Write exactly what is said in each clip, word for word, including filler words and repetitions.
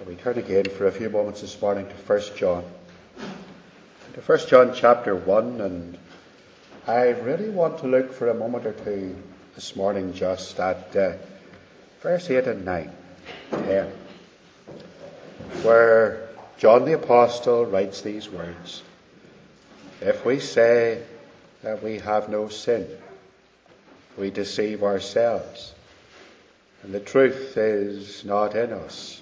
We turn again for a few moments this morning to First John. To First John chapter one, and I really want to look for a moment or two this morning just at uh, verse eight and nine, ten, where John the Apostle writes these words: "If we say that we have no sin, we deceive ourselves, and the truth is not in us.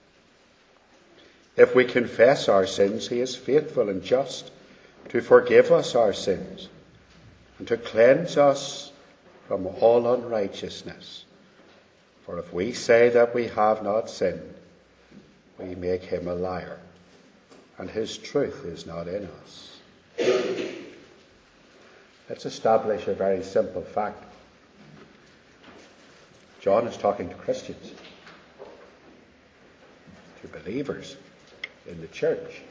If we confess our sins, he is faithful and just to forgive us our sins and to cleanse us from all unrighteousness. For if we say that we have not sinned, we make him a liar, and his truth is not in us." Let's establish a very simple fact. John is talking to Christians, to believers in the church.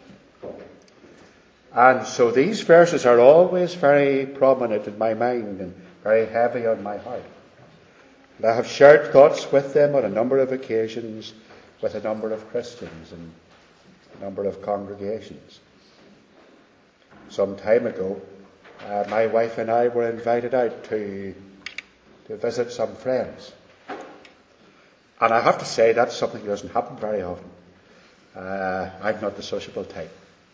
And so these verses are always very prominent in my mind and very heavy on my heart. And I have shared thoughts with them on a number of occasions with a number of Christians and a number of congregations. Some time ago, uh, my wife and I were invited out to, to visit some friends. And I have to say that's something that doesn't happen very often. Uh, I'm not the sociable type.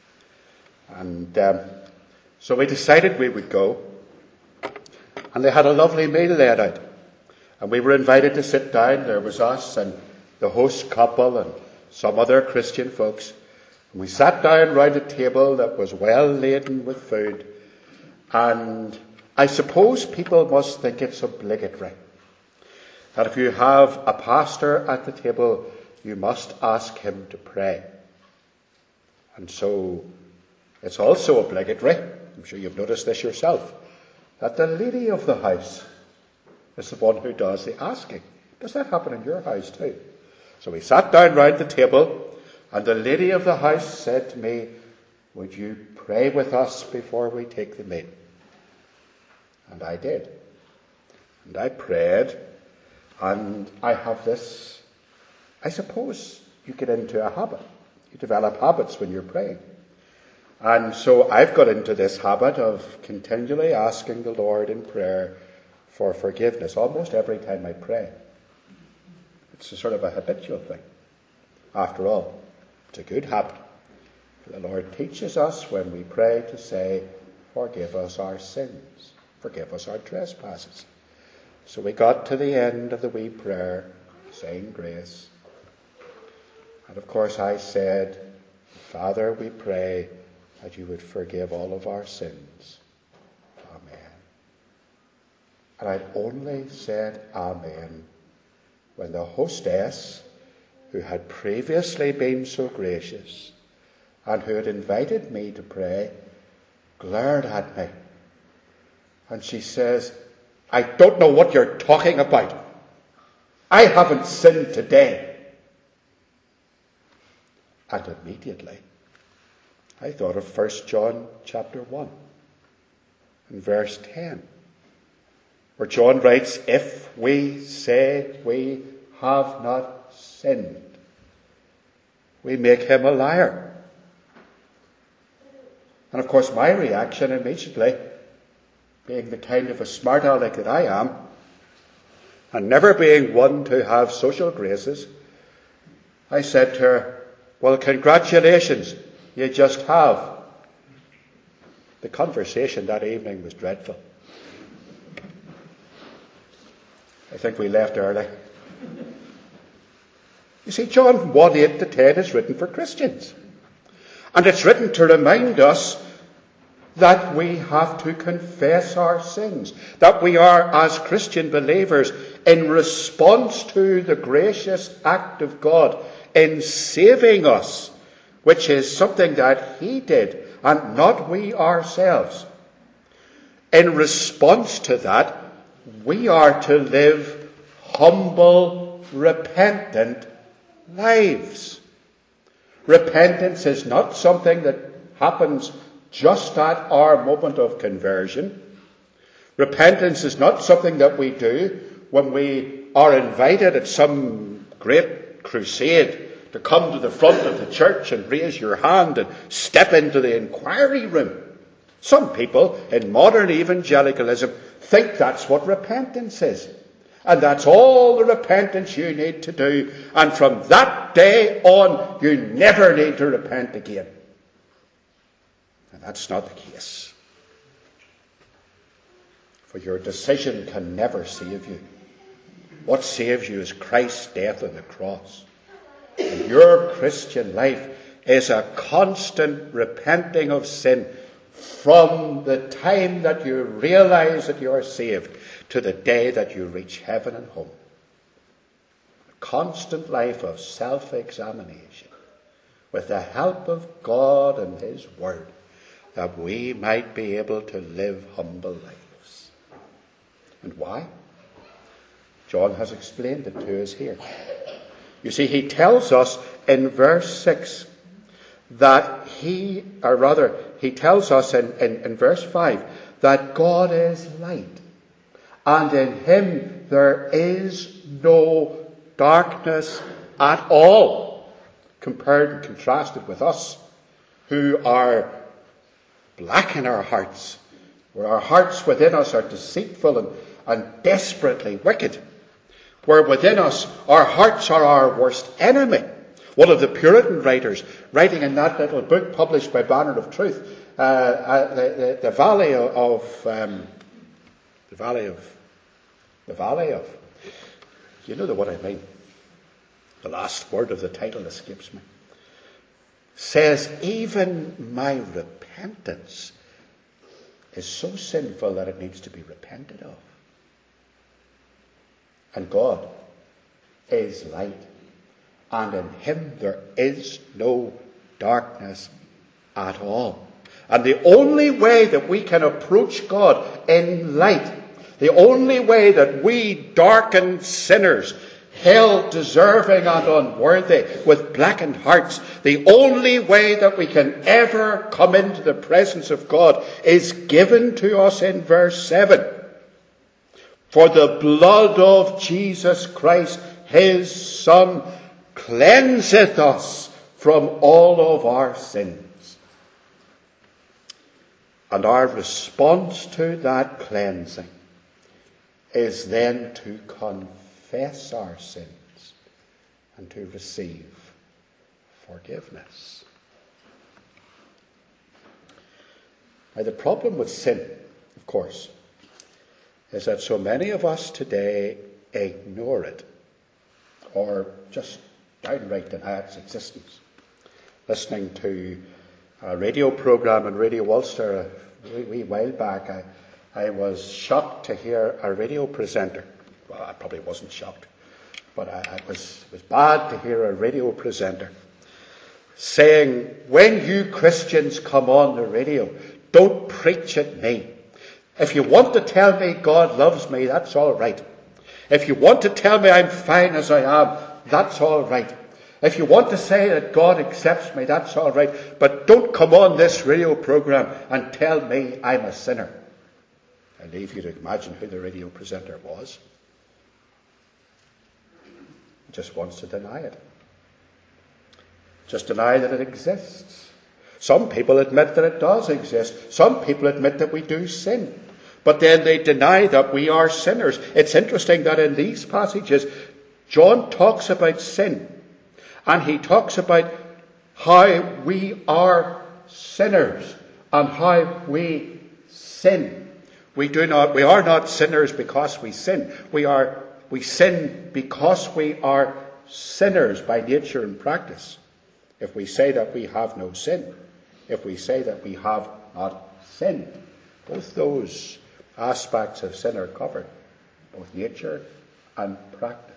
And um, so we decided we would go. And they had a lovely meal laid out. And we were invited to sit down. There was us and the host couple and some other Christian folks. And we sat down round a table that was well laden with food. And I suppose people must think it's obligatory that if you have a pastor at the table, you must ask him to pray. And so it's also obligatory, I'm sure you've noticed this yourself, that the lady of the house is the one who does the asking. Does that happen in your house too? So we sat down round the table, and the lady of the house said to me, "Would you pray with us before we take the meal?" And I did. And I prayed, and I have this, I suppose you get into a habit. You develop habits when you're praying. And so I've got into this habit of continually asking the Lord in prayer for forgiveness almost every time I pray. It's a sort of a habitual thing. After all, it's a good habit. The Lord teaches us when we pray to say, "Forgive us our sins. Forgive us our trespasses." So we got to the end of the wee prayer, saying grace. And of course I said, "Father, we pray that you would forgive all of our sins. Amen." And I'd only said amen when the hostess, who had previously been so gracious and who had invited me to pray, glared at me. And she says, "I don't know what you're talking about. I haven't sinned today." And immediately I thought of First John chapter one and verse ten, where John writes, "If we say we have not sinned, we make him a liar." And of course my reaction immediately, being the kind of a smart aleck that I am, and never being one to have social graces, I said to her, "Well, congratulations, you just have." The conversation that evening was dreadful. I think we left early. You see, John one, eight to ten is written for Christians. And it's written to remind us that we have to confess our sins, that we are, as Christian believers, in response to the gracious act of God in saving us, which is something that he did and not we ourselves. In response to that, we are to live humble, repentant lives. Repentance is not something that happens just at our moment of conversion. Repentance is not something that we do when we are invited at some great crusade to come to the front of the church and raise your hand and step into the inquiry room. Some people in modern evangelicalism think that's what repentance is. And that's all the repentance you need to do. And from that day on, you never need to repent again. And that's not the case. For your decision can never save you. What saves you is Christ's death on the cross. And your Christian life is a constant repenting of sin from the time that you realize that you are saved to the day that you reach heaven and home. A constant life of self-examination with the help of God and His Word, that we might be able to live humble lives. And why? John has explained it to us here. You see, he tells us in verse six that he, or rather, he tells us in, in, in verse five that God is light, and in Him there is no darkness at all, compared and contrasted with us, who are black in our hearts, where our hearts within us are deceitful and, and desperately wicked, where within us our hearts are our worst enemy. One of the Puritan writers, writing in that little book published by Banner of Truth, uh, uh, the, the, the Valley of, um, the Valley of, the Valley of, you know the what I mean. The last word of the title escapes me. Says, even my repentance is so sinful that it needs to be repented of. And God is light, and in Him there is no darkness at all. And the only way that we can approach God in light, the only way that we darkened sinners, hell deserving and unworthy, with blackened hearts, the only way that we can ever come into the presence of God is given to us in verse seven. For the blood of Jesus Christ, His Son, cleanseth us from all of our sins. And our response to that cleansing is then to confess our sins and to receive forgiveness. Now, the problem with sin, of course, is that so many of us today ignore it, or just downright deny its existence. Listening to a radio program on Radio Ulster a wee while back, I, I was shocked to hear a radio presenter. Well, I probably wasn't shocked, but I, I was, it was bad to hear a radio presenter saying, when you Christians come on the radio, don't preach at me. If you want to tell me God loves me, that's all right. If you want to tell me I'm fine as I am, that's all right. If you want to say that God accepts me, that's all right. But don't come on this radio program and tell me I'm a sinner. I leave you to imagine who the radio presenter was. He just wants to deny it. Just deny that it exists. Some people admit that it does exist. Some people admit that we do sin. But then they deny that we are sinners. It's interesting that in these passages, John talks about sin. And he talks about how we are sinners and how we sin. We do not, we are not sinners because we sin. We are, we sin because we are sinners by nature and practice. If we say that we have no sin, if we say that we have not sinned, both those aspects of sin are covered, both nature and practice.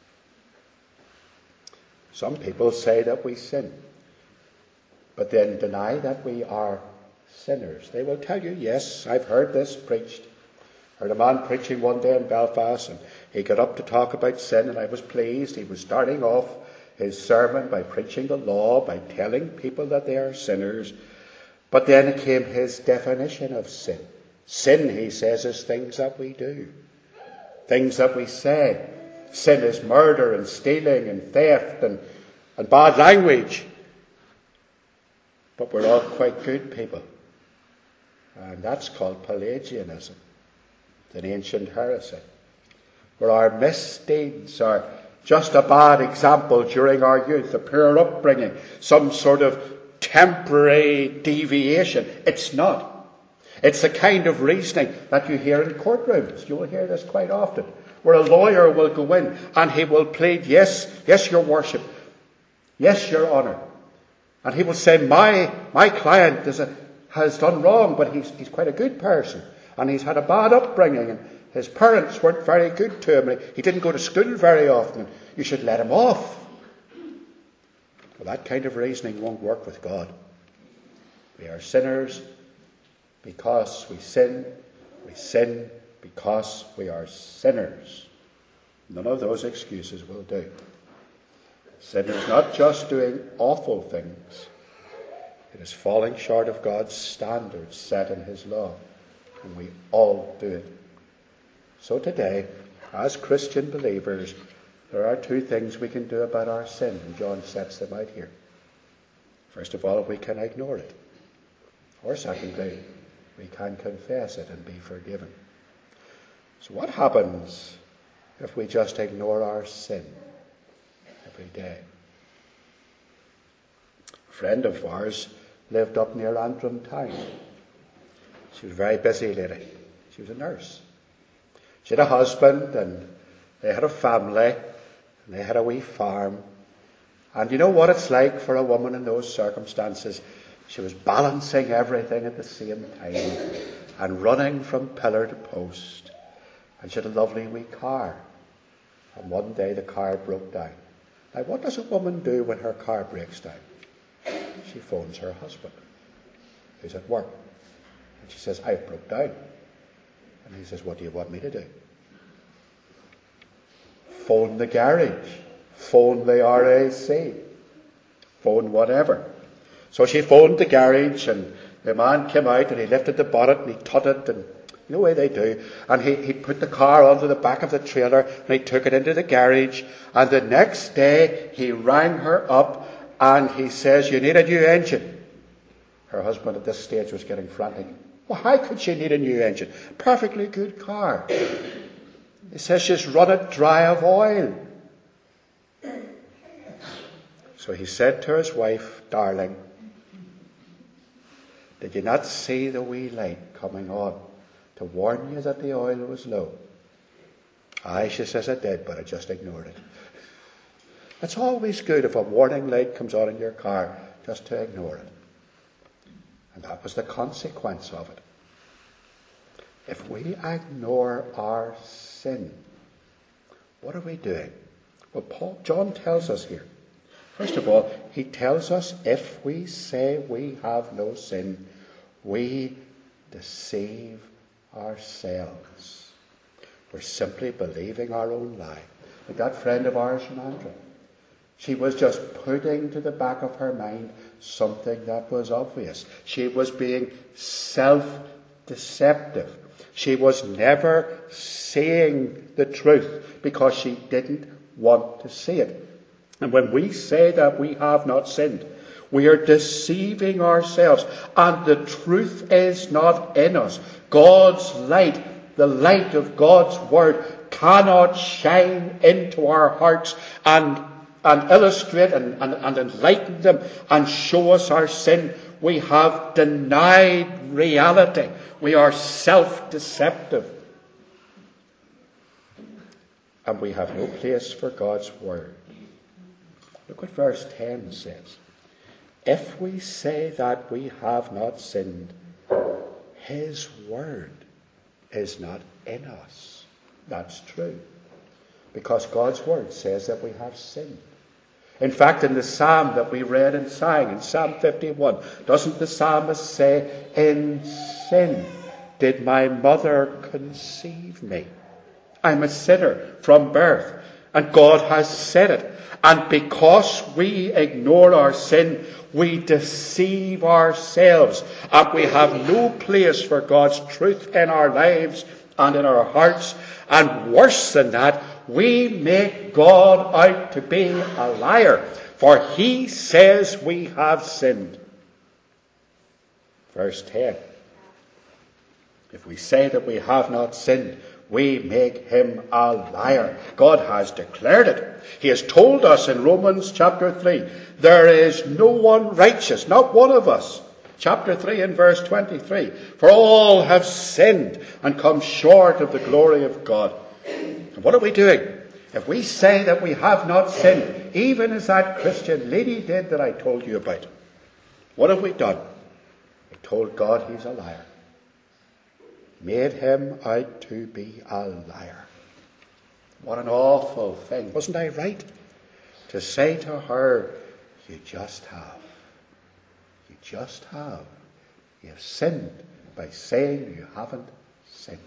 Some people say that we sin, but then deny that we are sinners. They will tell you, yes, I've heard this preached. I heard a man preaching one day in Belfast, and he got up to talk about sin, and I was pleased. He was starting off his sermon by preaching the law, by telling people that they are sinners. But then came his definition of sin. Sin, he says, is things that we do, things that we say. Sin is murder and stealing and theft and and bad language. But we're all quite good people. And that's called Pelagianism. It's an ancient heresy. Where our misdeeds are just a bad example during our youth, a poor upbringing, some sort of temporary deviation. It's not. It's the kind of reasoning that you hear in courtrooms. You will hear this quite often, where a lawyer will go in and he will plead, yes, yes, your worship, yes, your honour. And he will say, my my client is a, has done wrong, but he's, he's quite a good person. And he's had a bad upbringing, and his parents weren't very good to him. He didn't go to school very often. You should let him off. Well, that kind of reasoning won't work with God. We are sinners because we sin. We sin because we are sinners. None of those excuses will do. Sin is not just doing awful things. It is falling short of God's standards set in his law. And we all do it. So today, as Christian believers, there are two things we can do about our sin, and John sets them out here. First of all, we can ignore it. Or secondly, we can confess it and be forgiven. So what happens if we just ignore our sin every day? A friend of ours lived up near Antrim town. She was a very busy lady. She was a nurse. She had a husband, and they had a family, and they had a wee farm. And you know what it's like for a woman in those circumstances? She was balancing everything at the same time and running from pillar to post. And she had a lovely wee car. And one day the car broke down. Now, what does a woman do when her car breaks down? She phones her husband, who's at work. And she says, I broke down. And he says, what do you want me to do? Phone the garage. Phone the R A C. Phone whatever. So she phoned the garage, and the man came out, and he lifted the bonnet, and he tutted, and you know the way they do. And he, he put the car onto the back of the trailer, and he took it into the garage. And the next day, he rang her up, and he says, you need a new engine. Her husband at this stage was getting frantic. Well, how could she need a new engine? Perfectly good car. He says she's run it dry of oil. So he said to his wife, darling, did you not see the wee light coming on to warn you that the oil was low? Aye, she says, I did, but I just ignored it. It's always good if a warning light comes on in your car, just to ignore it. And that was the consequence of it. If we ignore our sin, what are we doing? Well, Paul, John tells us here. First of all, he tells us if we say we have no sin, we deceive ourselves. We're simply believing our own lie. Like that friend of ours from Antrim. She was just putting to the back of her mind something that was obvious. She was being self-deceptive. She was never saying the truth because she didn't want to see it. And when we say that we have not sinned, we are deceiving ourselves, and the truth is not in us. God's light, the light of God's word, cannot shine into our hearts and and illustrate and, and, and enlighten them and show us our sin. We have denied reality. We are self-deceptive. And we have no place for God's word. Look what verse ten says. If we say that we have not sinned, his word is not in us. That's true. Because God's word says that we have sinned. In fact, in the psalm that we read and sang, in Psalm fifty-one, doesn't the psalmist say, in sin did my mother conceive me? I'm a sinner from birth. And God has said it. And because we ignore our sin, we deceive ourselves. And we have no place for God's truth in our lives and in our hearts. And worse than that, we make God out to be a liar. for he says we have sinned. Verse ten. If we say that we have not sinned, we make him a liar. God has declared it. He has told us in Romans chapter three, there is no one righteous, not one of us. Chapter three and verse twenty-three. For all have sinned and come short of the glory of God. And what are we doing? If we say that we have not sinned, even as that Christian lady did that I told you about, what have we done? We told God he's a liar. Made him out to be a liar. What an awful thing. Wasn't I right to say to her, you just have. You just have. You have sinned by saying you haven't sinned.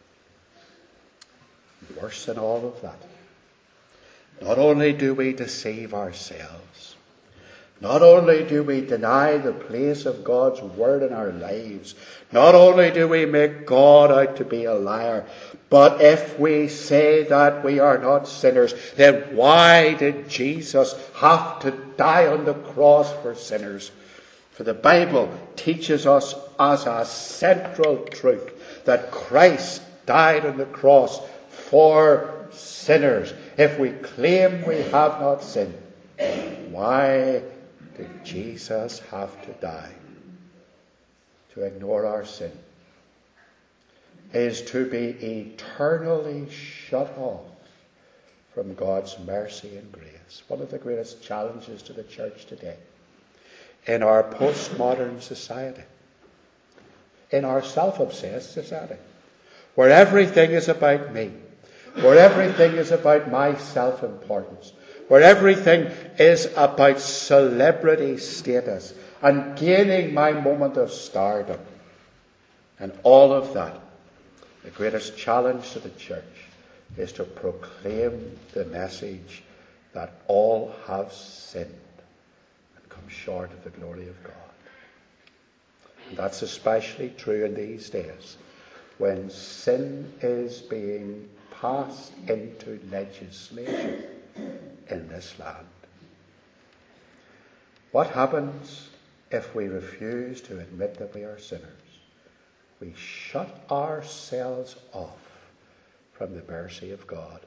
Worse than all of that. Not only do we deceive ourselves, not only do we deny the place of God's word in our lives, not only do we make God out to be a liar, but if we say that we are not sinners, then why did Jesus have to die on the cross for sinners? For the Bible teaches us as a central truth that Christ died on the cross for sinners. If we claim we have not sinned, why did Jesus have to die? To ignore our sin is to be eternally shut off from God's mercy and grace. One of the greatest challenges to the church today, in our postmodern society, in our self-obsessed society, where everything is about me, where everything is about my self-importance, where everything is about celebrity status and gaining my moment of stardom. And all of that, the greatest challenge to the church is to proclaim the message that all have sinned and come short of the glory of God. And that's especially true in these days when sin is being passed into legislation in this land. What happens if we refuse to admit that we are sinners? We shut ourselves off from the mercy of God.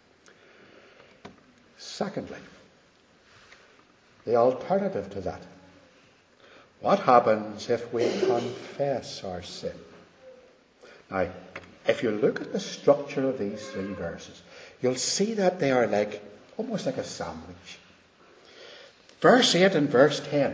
Secondly, the alternative to that. What happens if we confess our sin? Now, if you look at the structure of these three verses, you'll see that they are like almost like a sandwich. Verse eight and verse ten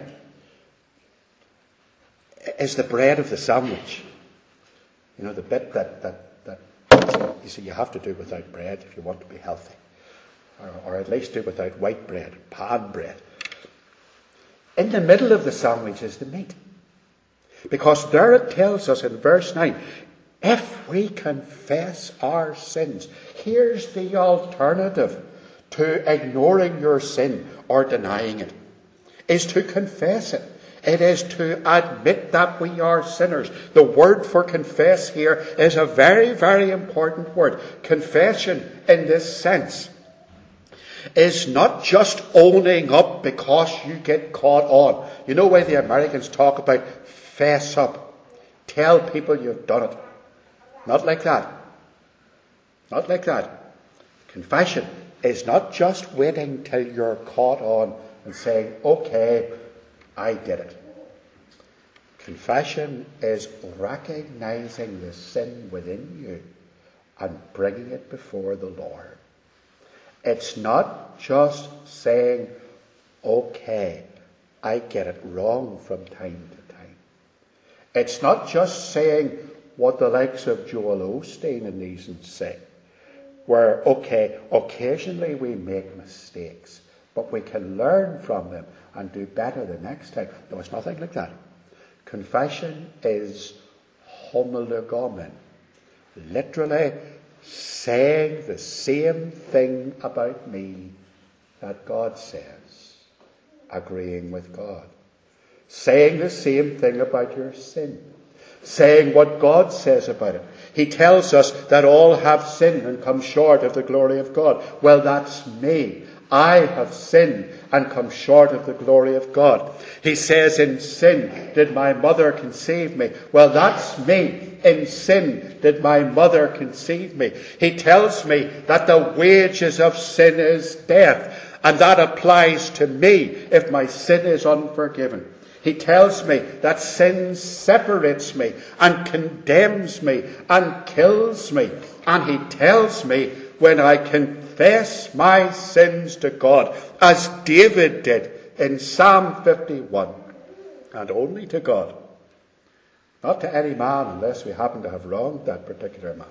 is the bread of the sandwich. You know, the bit that, that, that you see you have to do without bread if you want to be healthy. Or, or at least do without white bread, pan bread. In the middle of the sandwich is the meat. Because there it tells us in verse nine, if we confess our sins, here's the alternative to ignoring your sin or denying it, is to confess it. It is to admit that we are sinners. The word for confess here is a very, very important word. Confession, in this sense, is not just owning up because you get caught on. You know why the Americans talk about fess up. Tell people you've done it. Not like that. Not like that. Confession is not just waiting till you're caught on and saying, okay, I did it. Confession is recognizing the sin within you and bringing it before the Lord. It's not just saying, okay, I get it wrong from time to time. It's not just saying what the likes of Joel Osteen and these say, where, okay, occasionally we make mistakes, but we can learn from them and do better the next time. No, it's nothing like that. Confession is homologomen, literally saying the same thing about me that God says, agreeing with God. Saying the same thing about your sin. Saying what God says about it. He tells us that all have sinned and come short of the glory of God. Well, that's me. I have sinned and come short of the glory of God. He says, in sin did my mother conceive me. Well, that's me. In sin did my mother conceive me. He tells me that the wages of sin is death. And that applies to me if my sin is unforgiven. He tells me that sin separates me and condemns me and kills me. And he tells me when I confess my sins to God, as David did in Psalm fifty-one, and only to God, not to any man unless we happen to have wronged that particular man.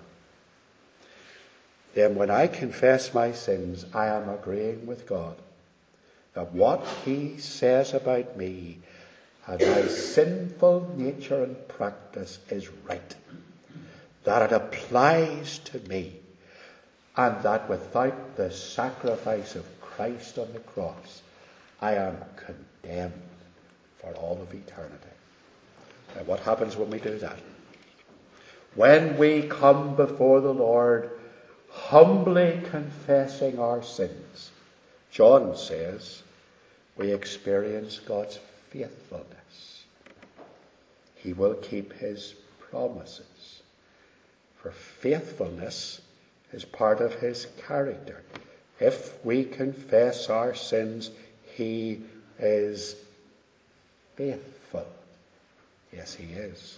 Then when I confess my sins, I am agreeing with God that what he says about me and my sinful nature and practice is right, that it applies to me, and that without the sacrifice of Christ on the cross, I am condemned for all of eternity. Now, what happens when we do that? When we come before the Lord, humbly confessing our sins, John says, we experience God's faithfulness. He will keep his promises. For faithfulness is part of his character. If we confess our sins, he is faithful. Yes, he is.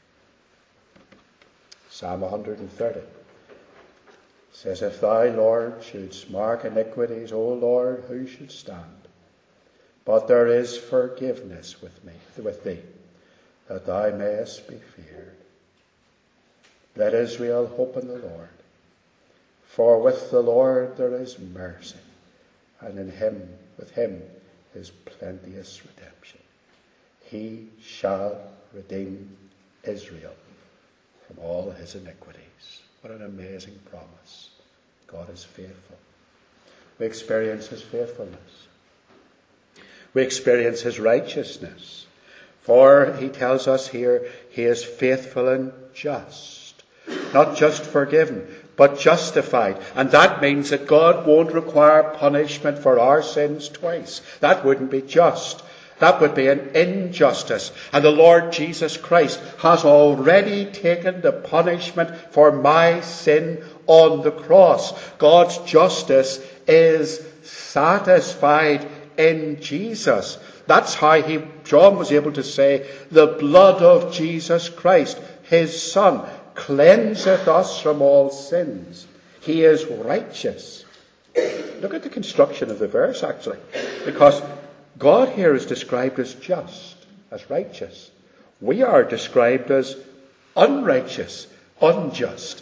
Psalm one hundred thirty says, if thou, Lord, shouldst mark iniquities, O Lord, who should stand? But there is forgiveness with me, with thee, that thou mayest be feared. Let Israel hope in the Lord. For with the Lord there is mercy, and in him, with him, is plenteous redemption. He shall redeem Israel from all his iniquities. What an amazing promise. God is faithful. We experience his faithfulness. We experience his righteousness. For he tells us here, he is faithful and just. Not just forgiven, but justified. And that means that God won't require punishment for our sins twice. That wouldn't be just. That would be an injustice. And the Lord Jesus Christ has already taken the punishment for my sin on the cross. God's justice is satisfied in Jesus. That's how he, John was able to say, the blood of Jesus Christ, his Son, cleanseth us from all sins. He is righteous. Look at the construction of the verse, actually. Because God here is described as just, as righteous. We are described as unrighteous, unjust.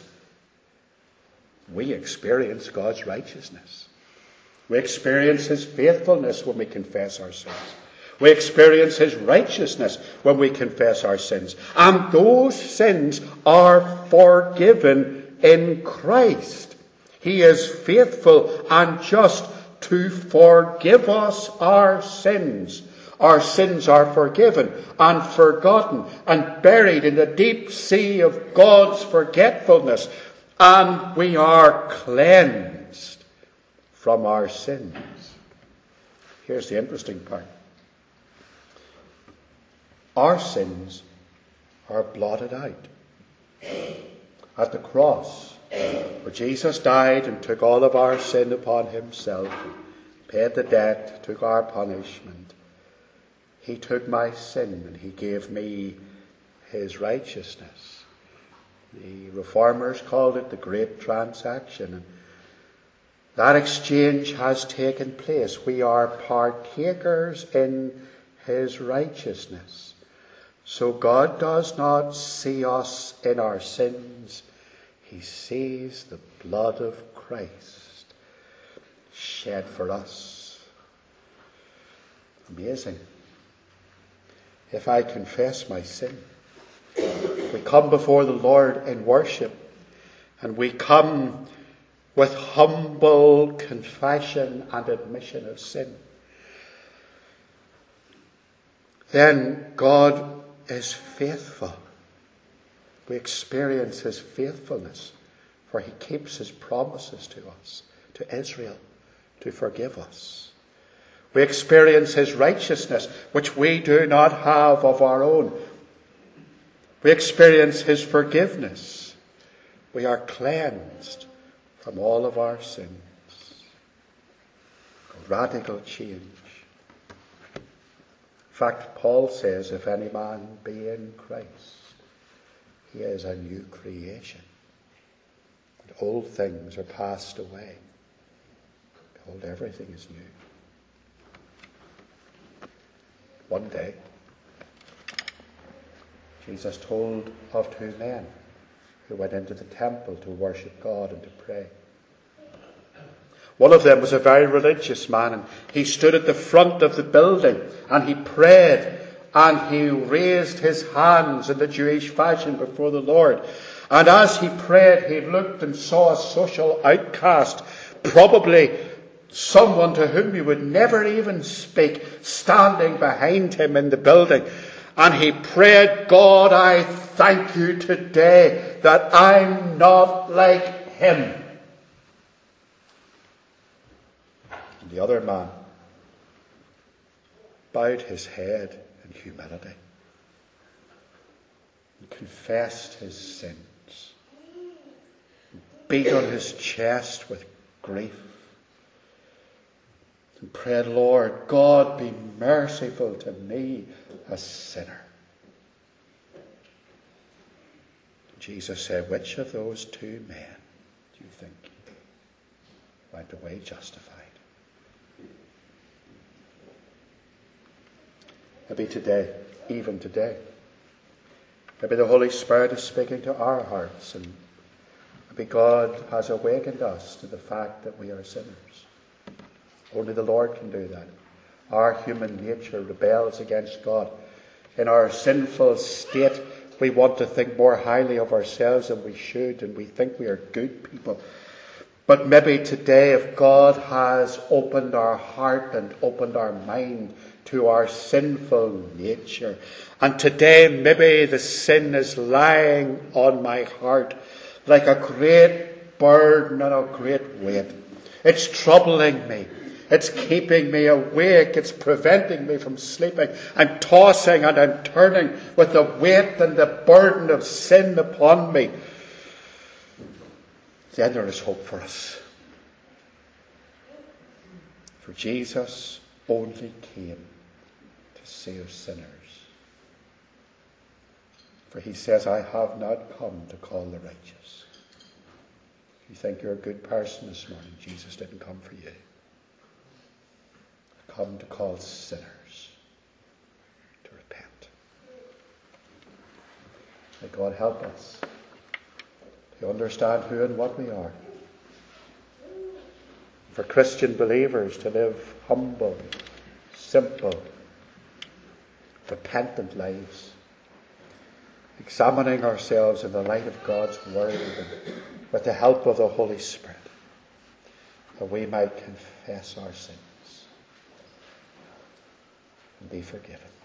We experience God's righteousness. We experience his faithfulness when we confess our sins. We experience his righteousness when we confess our sins. And those sins are forgiven in Christ. He is faithful and just to forgive us our sins. Our sins are forgiven and forgotten and buried in the deep sea of God's forgetfulness. And we are cleansed from our sins. Here's the interesting part. Our sins are blotted out. At the cross, where Jesus died and took all of our sin upon himself, paid the debt, took our punishment. He took my sin and he gave me his righteousness. The reformers called it the great transaction. And that exchange has taken place. We are partakers in his righteousness. So God does not see us in our sins. He sees the blood of Christ shed for us. Amazing. If I confess my sin, we come before the Lord in worship, and we come with humble confession and admission of sin. Then God is faithful. We experience his faithfulness, for he keeps his promises to us, to Israel, to forgive us. We experience his righteousness, which we do not have of our own. We experience his forgiveness. We are cleansed from all of our sins. A radical change. In fact, Paul says, if any man be in Christ, he is a new creation. And old things are passed away. Behold, everything is new. One day, Jesus told of two men who went into the temple to worship God and to pray. One of them was a very religious man, and he stood at the front of the building and he prayed and he raised his hands in the Jewish fashion before the Lord. And as he prayed, he looked and saw a social outcast, probably someone to whom he would never even speak, standing behind him in the building. And he prayed, God, I thank you today that I'm not like him. And the other man bowed his head in humility and confessed his sins, beat on his chest with grief, and prayed, Lord, God, be merciful to me, a sinner. Jesus said, which of those two men do you think went away justified? Maybe today, even today, maybe the Holy Spirit is speaking to our hearts, and maybe God has awakened us to the fact that we are sinners. Only the Lord can do that. Our human nature rebels against God. In our sinful state, we want to think more highly of ourselves than we should, and we think we are good people. But maybe today, if God has opened our heart and opened our mind to our sinful nature, and today maybe the sin is lying on my heart like a great burden and a great weight. It's troubling me. It's keeping me awake. It's preventing me from sleeping. I'm tossing and I'm turning with the weight and the burden of sin upon me. Then there is hope for us. For Jesus only came to save sinners. For he says, I have not come to call the righteous. If you think you're a good person this morning, Jesus didn't come for you. Come to call sinners to repent. May God help us to understand who and what we are. For Christian believers to live humble, simple, repentant lives, examining ourselves in the light of God's Word and with the help of the Holy Spirit, that we might confess our sins and be forgiven.